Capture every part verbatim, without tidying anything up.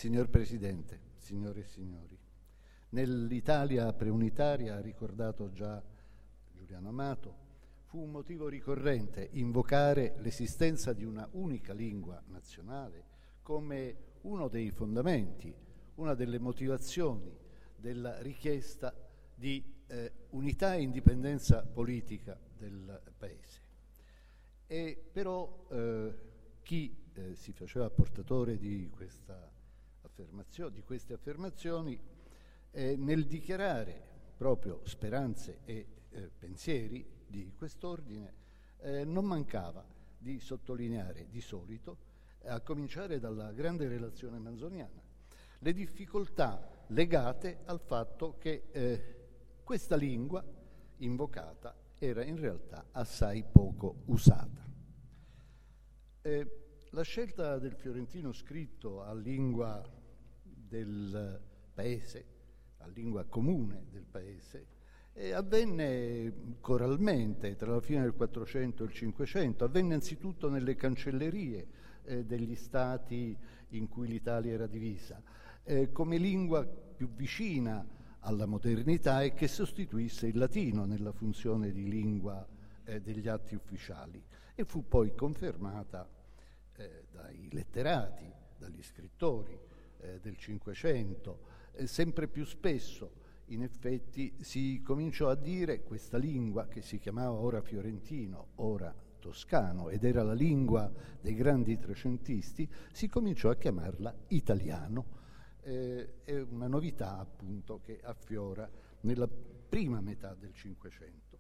Signor Presidente, signore e signori, nell'Italia preunitaria, ha ricordato già Giuliano Amato, fu un motivo ricorrente invocare l'esistenza di una unica lingua nazionale come uno dei fondamenti, una delle motivazioni della richiesta di eh, unità e indipendenza politica del Paese. E però eh, chi eh, si faceva portatore di, questa affermazio- di queste affermazioni eh, nel dichiarare proprio speranze e eh, pensieri di quest'ordine eh, non mancava di sottolineare di solito, a cominciare dalla grande relazione manzoniana, le difficoltà legate al fatto che eh, questa lingua invocata era in realtà assai poco usata. Eh, la scelta del fiorentino scritto a lingua del paese, a lingua comune del paese, eh, avvenne coralmente tra la fine del Quattrocento e il Cinquecento, avvenne anzitutto nelle cancellerie eh, degli stati in cui l'Italia era divisa, eh, come lingua più vicina alla modernità e che sostituisse il latino nella funzione di lingua eh, degli atti ufficiali, e fu poi confermata eh, dai letterati, dagli scrittori eh, del Cinquecento. Eh, sempre più spesso in effetti si cominciò a dire questa lingua, che si chiamava ora fiorentino, ora toscano, ed era la lingua dei grandi trecentisti, si cominciò a chiamarla italiano. Eh, è una novità appunto che affiora nella prima metà del Cinquecento.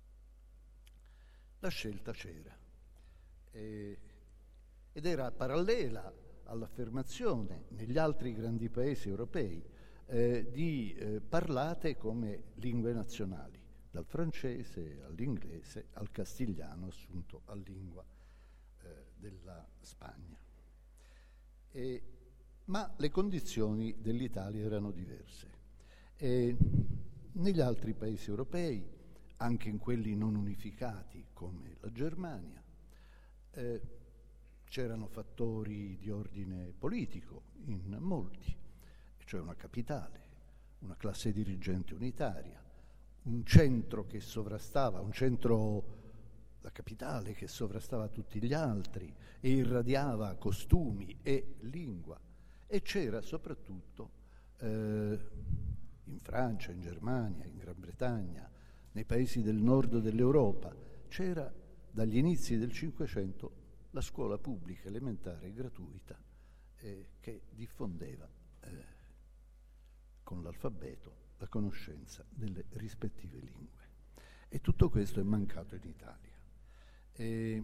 La scelta c'era eh, ed era parallela all'affermazione negli altri grandi paesi europei eh, di eh, parlate come lingue nazionali, dal francese all'inglese al castigliano, assunto a lingua eh, della Spagna. E ma le condizioni dell'Italia erano diverse. E negli altri paesi europei, anche in quelli non unificati come la Germania, eh, c'erano fattori di ordine politico in molti, cioè una capitale, una classe dirigente unitaria, un centro che sovrastava, un centro, la capitale che sovrastava tutti gli altri e irradiava costumi e lingua. E c'era soprattutto eh, in Francia, in Germania, in Gran Bretagna, nei paesi del nord dell'Europa, c'era dagli inizi del Cinquecento la scuola pubblica elementare gratuita eh, che diffondeva eh, con l'alfabeto la conoscenza delle rispettive lingue. E tutto questo è mancato in Italia. E,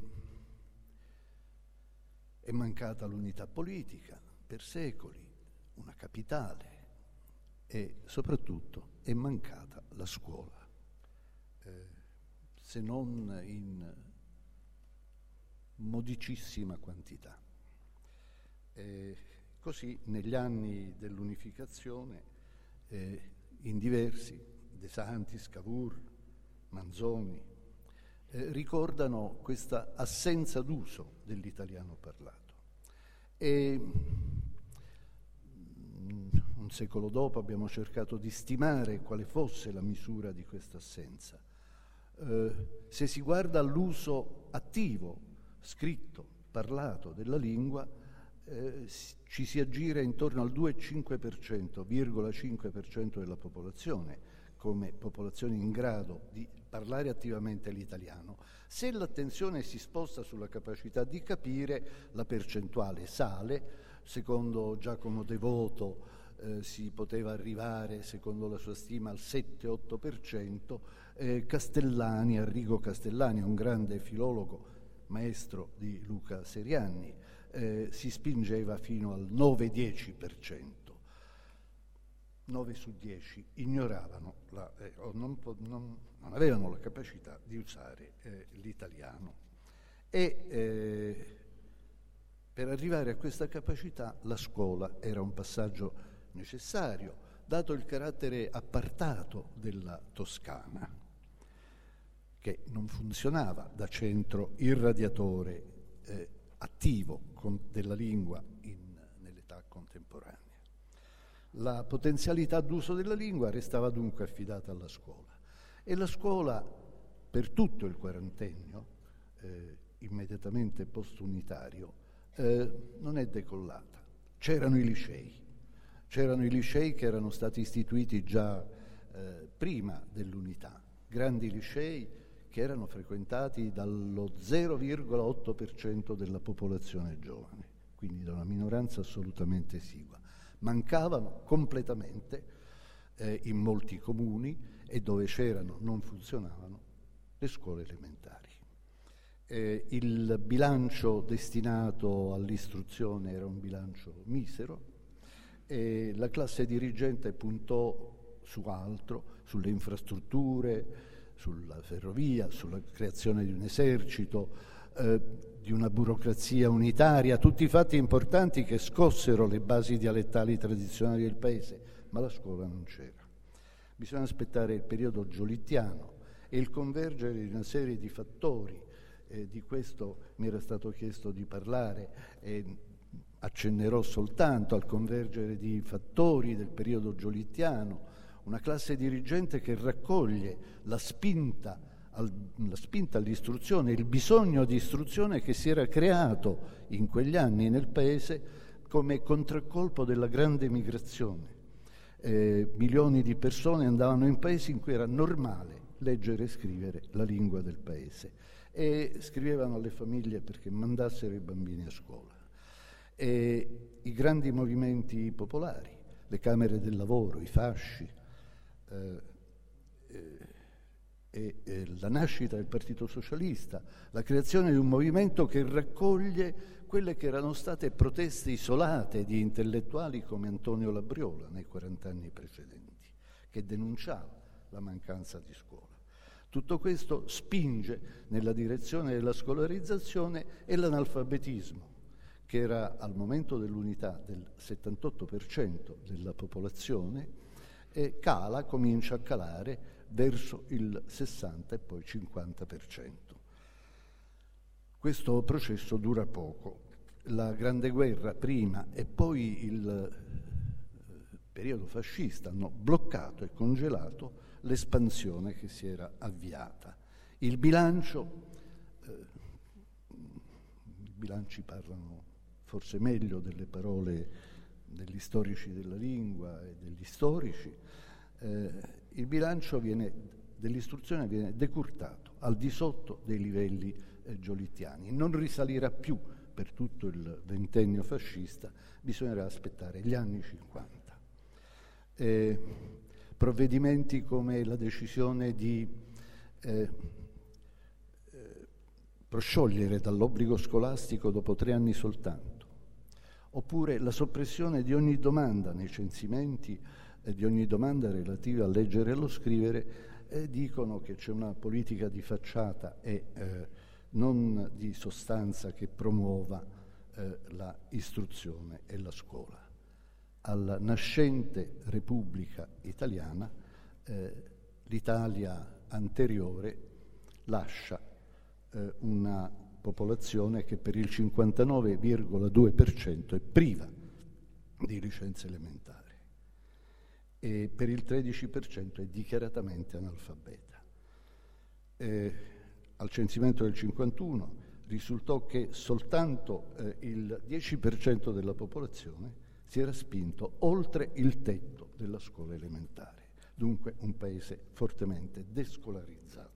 è mancata l'unità politica per secoli, una capitale, e soprattutto è mancata la scuola, eh, se non in modicissima quantità. Eh, così negli anni dell'unificazione eh, in diversi, De Santis, Cavour, Manzoni, eh, ricordano questa assenza d'uso dell'italiano parlato. E un secolo dopo abbiamo cercato di stimare quale fosse la misura di questa assenza. Eh, se si guarda all'uso attivo, scritto, parlato della lingua, eh, ci si aggira intorno al due virgola cinque per cento, virgola cinque per cento della popolazione, come popolazione in grado di parlare attivamente l'italiano. Se l'attenzione si sposta sulla capacità di capire, la percentuale sale. Secondo Giacomo Devoto eh, si poteva arrivare, secondo la sua stima, al sette otto per cento. Eh, Castellani, Arrigo Castellani, un grande filologo, maestro di Luca Serianni, eh, si spingeva fino al nove dieci per cento. nove su dieci ignoravano la, eh, o non, non, non avevano la capacità di usare eh, l'italiano. E eh, per arrivare a questa capacità la scuola era un passaggio necessario, dato il carattere appartato della Toscana, che non funzionava da centro irradiatore eh, attivo con, della lingua in, nell'età contemporanea. La potenzialità d'uso della lingua restava dunque affidata alla scuola e la scuola per tutto il quarantennio, eh, immediatamente post-unitario, eh, non è decollata. C'erano i licei, c'erano i licei che erano stati istituiti già eh, prima dell'unità, grandi licei che erano frequentati dallo zero virgola otto per cento della popolazione giovane, quindi da una minoranza assolutamente esigua. Mancavano completamente eh, in molti comuni e dove c'erano non funzionavano le scuole elementari. Eh, il bilancio destinato all'istruzione era un bilancio misero e la classe dirigente puntò su altro, sulle infrastrutture, sulla ferrovia, sulla creazione di un esercito, eh, di una burocrazia unitaria, tutti fatti importanti che scossero le basi dialettali tradizionali del paese, ma la scuola non c'era. Bisogna aspettare il periodo giolittiano e il convergere di una serie di fattori. Eh, di questo mi era stato chiesto di parlare e accennerò soltanto al convergere di fattori del periodo giolittiano, una classe dirigente che raccoglie la spinta, al, la spinta all'istruzione, il bisogno di istruzione che si era creato in quegli anni nel paese come contraccolpo della grande migrazione. Eh, milioni di persone andavano in paesi in cui era normale leggere e scrivere la lingua del paese e scrivevano alle famiglie perché mandassero i bambini a scuola. E i grandi movimenti popolari, le camere del lavoro, i fasci, eh, eh, e, e la nascita del Partito Socialista, la creazione di un movimento che raccoglie quelle che erano state proteste isolate di intellettuali come Antonio Labriola nei quarant'anni precedenti, che denunciava la mancanza di scuola. Tutto questo spinge nella direzione della scolarizzazione e l'analfabetismo, che era al momento dell'unità del settantotto per cento della popolazione, e cala, comincia a calare verso il sessanta e poi cinquanta per cento. Questo processo dura poco. La Grande Guerra prima e poi il periodo fascista hanno bloccato e congelato l'espansione che si era avviata. Il bilancio, eh, i bilanci parlano forse meglio delle parole degli storici della lingua e degli storici, eh, il bilancio viene, dell'istruzione viene decurtato al di sotto dei livelli eh, giolittiani. Non risalirà più per tutto il ventennio fascista, bisognerà aspettare gli anni cinquanta. Eh, provvedimenti come la decisione di eh, eh, prosciogliere dall'obbligo scolastico dopo tre anni soltanto, oppure la soppressione di ogni domanda nei censimenti, eh, di ogni domanda relativa a leggere e lo scrivere, eh, dicono che c'è una politica di facciata e eh, non di sostanza che promuova eh, la istruzione e la scuola. Alla nascente Repubblica Italiana, eh, l'Italia anteriore lascia eh, una popolazione che per il cinquantanove virgola due per cento è priva di licenze elementari e per il tredici per cento è dichiaratamente analfabeta. Eh, al censimento del cinquantuno risultò che soltanto eh, il dieci per cento della popolazione si era spinto oltre il tetto della scuola elementare, dunque un paese fortemente descolarizzato.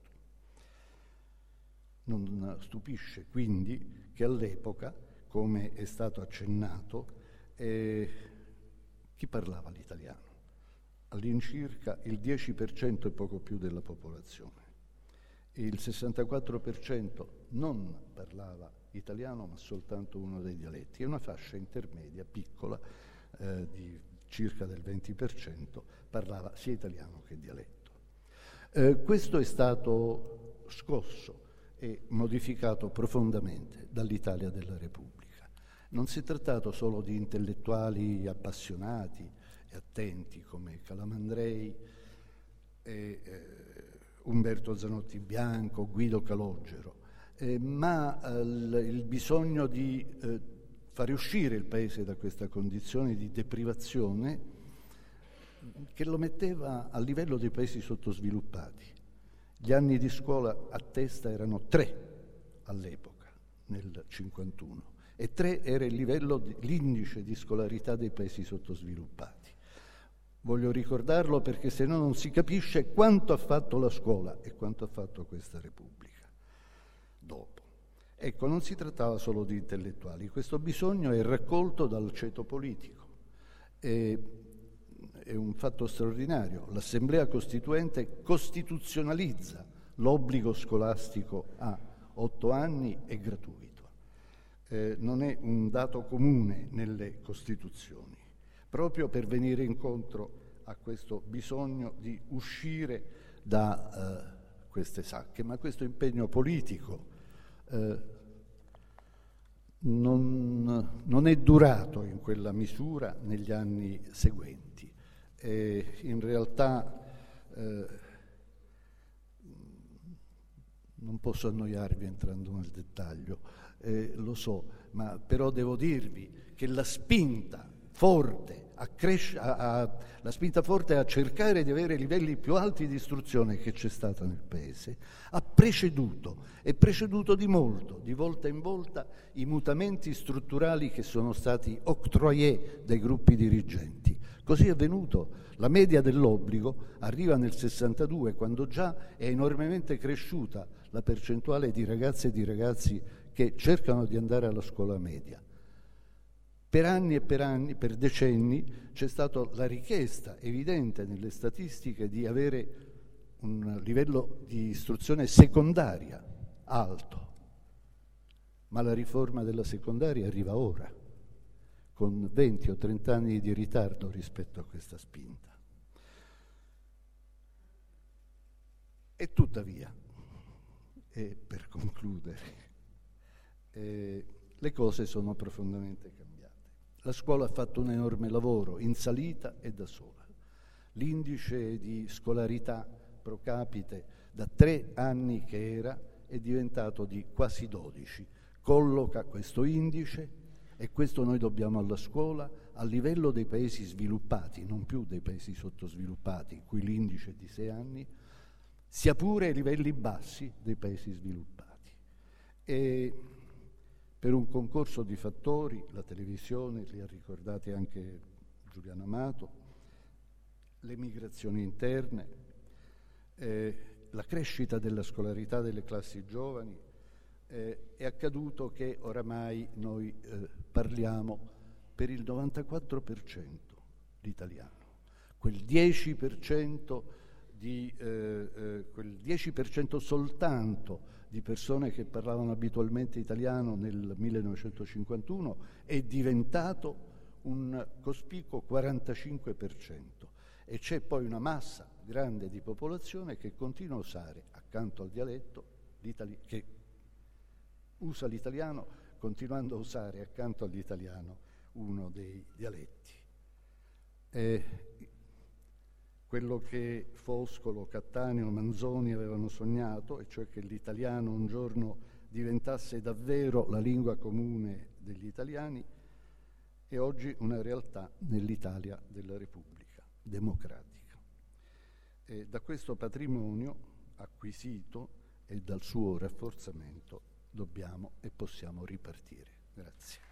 Non stupisce quindi che all'epoca, come è stato accennato, eh, chi parlava l'italiano? All'incirca il dieci per cento e poco più della popolazione. Il sessantaquattro per cento non parlava italiano, ma soltanto uno dei dialetti, e una fascia intermedia piccola eh, di circa del venti per cento parlava sia italiano che dialetto. Eh, questo è stato scosso e modificato profondamente dall'Italia della Repubblica. Non si è trattato solo di intellettuali appassionati e attenti come Calamandrei e eh, Umberto Zanotti Bianco, Guido Calogero, eh, ma eh, il bisogno di eh, fare uscire il Paese da questa condizione di deprivazione che lo metteva a livello dei paesi sottosviluppati. Gli anni di scuola a testa erano tre all'epoca, nel cinquantuno, e tre era il livello, di, l'indice di scolarità dei paesi sottosviluppati. Voglio ricordarlo perché se no non si capisce quanto ha fatto la scuola e quanto ha fatto questa Repubblica dopo. Ecco, non si trattava solo di intellettuali, questo bisogno è raccolto dal ceto politico. E, è un fatto straordinario. L'Assemblea Costituente costituzionalizza l'obbligo scolastico a otto anni e gratuito. Eh, non è un dato comune nelle Costituzioni, proprio per venire incontro a questo bisogno di uscire da eh, queste sacche. Ma questo impegno politico eh, non, non è durato in quella misura negli anni seguenti. E in realtà eh, non posso annoiarvi entrando nel dettaglio, eh, lo so, ma però devo dirvi che la spinta forte a, cres- a, a, la spinta forte a cercare di avere livelli più alti di istruzione che c'è stata nel Paese ha preceduto, è preceduto di molto, di volta in volta, i mutamenti strutturali che sono stati octroyés dai gruppi dirigenti. Così è avvenuto. La media dell'obbligo arriva nel sessantadue, quando già è enormemente cresciuta la percentuale di ragazze e di ragazzi che cercano di andare alla scuola media. Per anni e per anni, per decenni, c'è stata la richiesta evidente nelle statistiche di avere un livello di istruzione secondaria alto, ma la riforma della secondaria arriva ora, con venti o trenta anni di ritardo rispetto a questa spinta. E tuttavia, e per concludere, eh, le cose sono profondamente cambiate. La scuola ha fatto un enorme lavoro, in salita e da sola. L'indice di scolarità pro capite da tre anni che era è diventato di quasi dodici. Colloca questo indice, e questo noi dobbiamo alla scuola, a livello dei paesi sviluppati, non più dei paesi sottosviluppati, in cui l'indice è di sei anni, sia pure ai livelli bassi dei paesi sviluppati. E per un concorso di fattori, la televisione, li ha ricordati anche Giuliano Amato, le migrazioni interne, eh, la crescita della scolarità delle classi giovani, eh, è accaduto che oramai noi eh, parliamo per il novantaquattro per cento l'italiano, quel dieci per cento di eh, eh, quel dieci per cento soltanto di persone che parlavano abitualmente italiano nel millenovecentocinquantuno è diventato un cospicuo quarantacinque per cento, e c'è poi una massa grande di popolazione che continua a usare accanto al dialetto che usa l'italiano continuando a usare accanto all'italiano uno dei dialetti. E quello che Foscolo, Cattaneo, Manzoni avevano sognato, e cioè che l'italiano un giorno diventasse davvero la lingua comune degli italiani, è oggi una realtà nell'Italia della Repubblica democratica. E da questo patrimonio acquisito e dal suo rafforzamento dobbiamo e possiamo ripartire. Grazie.